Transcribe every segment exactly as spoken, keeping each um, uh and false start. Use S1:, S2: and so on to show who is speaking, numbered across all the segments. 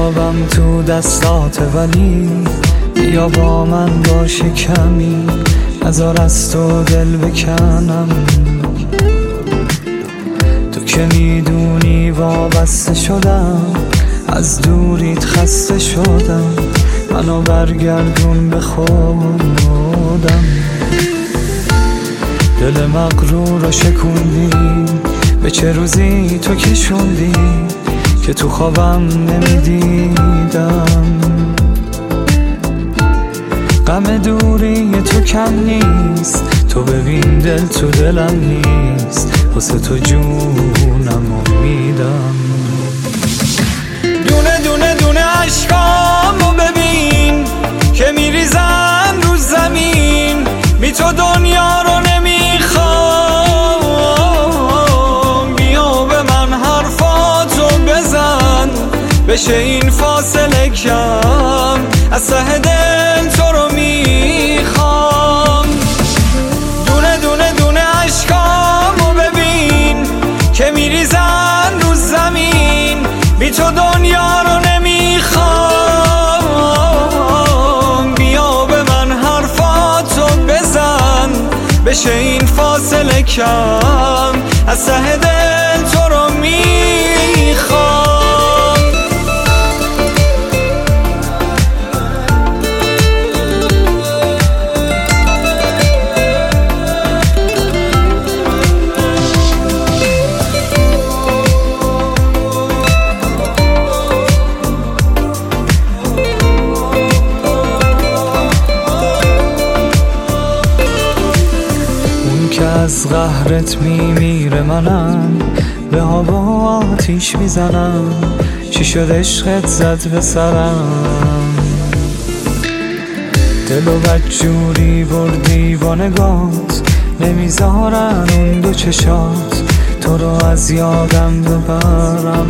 S1: خوابم تو دستات، ولی بیا با من باشی کمی، نذار از تو دل بکنم. تو که میدونی وابسته شدم، از دوریت خسته شدم، منو برگردون به خودم. دل مغرور رو شکوندی، به چه روزی تو کشوندی که تو خوابم نمیدیدم. غم دوری تو کم نیست، تو ببین دل تو دلم نیست، واسه تو جونم امیدم. دونه دونه دونه عشقامو ببین که میریزن رو زمین، بی تو دنیا رو نمیخوام. بیا به من حرفاتو بزن، بشه این فاصله کم، از ته دل تو رو میخوام. دونه دونه دونه عشقامو ببین که میریزن رو زمین، بی تو دنیا رو نمیخوام. بیا به من حرفاتو بزن، بشه این فاصله کم، از ته دل تو رو میخوام. که از قهرت میمیره، منم به هوا آتیش میزنم. چی شد عشقت زد به سرم، دل و بدجوری بردی با نگات، نمیذارن اون دو چشات تو رو از یادم ببرم.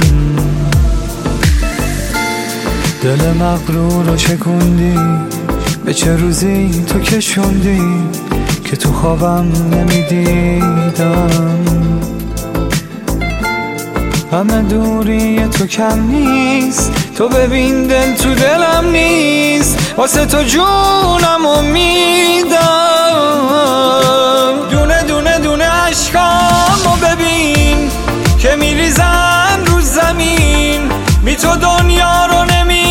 S1: دل مغرور رو شکوندی، به چه روزی تو کشوندی که تو خوابم نمیدیدم. غم دوری تو کم نیست، تو ببین دل تو دلم نیست، واسه تو جونم امیدم. دونه دونه دونه عشقامو ببین که میریزن رو زمین، بی تو دنیا رو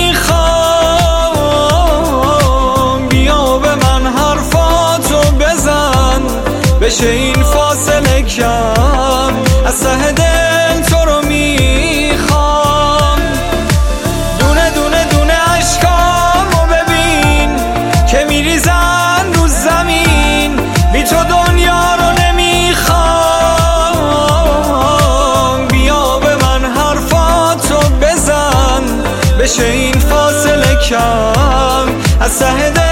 S1: نمیخوام. بیا به من حرفاتو بزن، بشه این فاصله کم، از ته دل تو رو میخوام. دونه دونه دونه عشقامو ببین که میریزن رو زمین، بی تو دنیا رو نمیخوام. بیا به من حرفاتو بزن، بشه این فاصله کم، از ته دل